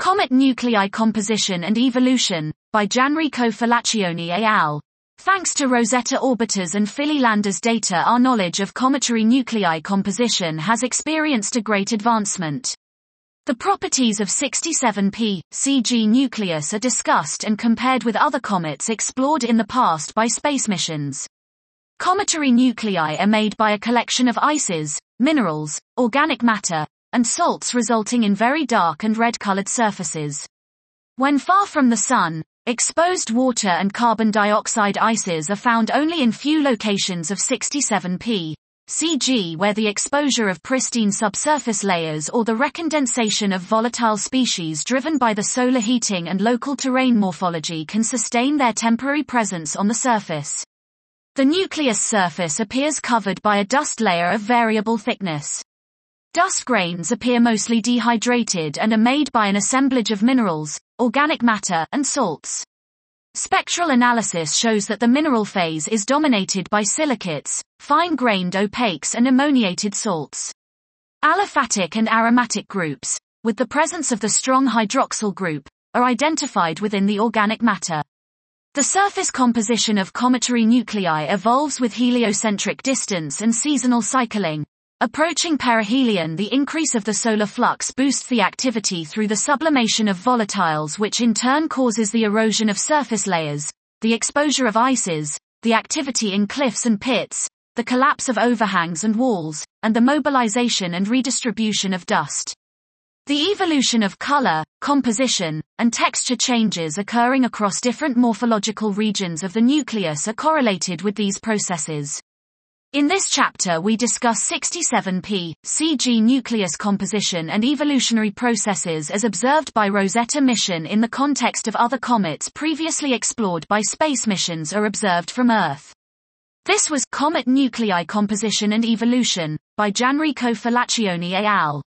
Comet Nuclei Composition and Evolution, by Gianrico Falaccioni et al. Thanks to Rosetta Orbiter's and Philly Lander's data, our knowledge of cometary nuclei composition has experienced a great advancement. The properties of 67P Cg nucleus are discussed and compared with other comets explored in the past by space missions. Cometary nuclei are made by a collection of ices, minerals, organic matter, and salts resulting in very dark and red-colored surfaces. When far from the Sun, exposed water and carbon dioxide ices are found only in few locations of 67P Cg, where the exposure of pristine subsurface layers or the recondensation of volatile species driven by the solar heating and local terrain morphology can sustain their temporary presence on the surface. The nucleus surface appears covered by a dust layer of variable thickness. Dust grains appear mostly dehydrated and are made by an assemblage of minerals, organic matter, and salts. Spectral analysis shows that the mineral phase is dominated by silicates, fine-grained opaques and ammoniated salts. Aliphatic and aromatic groups, with the presence of the strong hydroxyl group, are identified within the organic matter. The surface composition of cometary nuclei evolves with heliocentric distance and seasonal cycling. Approaching perihelion, the increase of the solar flux boosts the activity through the sublimation of volatiles, which in turn causes the erosion of surface layers, the exposure of ices, the activity in cliffs and pits, the collapse of overhangs and walls, and the mobilization and redistribution of dust. The evolution of color, composition, and texture changes occurring across different morphological regions of the nucleus are correlated with these processes. In this chapter we discuss 67P Cg nucleus composition and evolutionary processes as observed by Rosetta mission in the context of other comets previously explored by space missions or observed from Earth. This was Comet Nuclei Composition and Evolution, by Gianrico Falaccioni et al.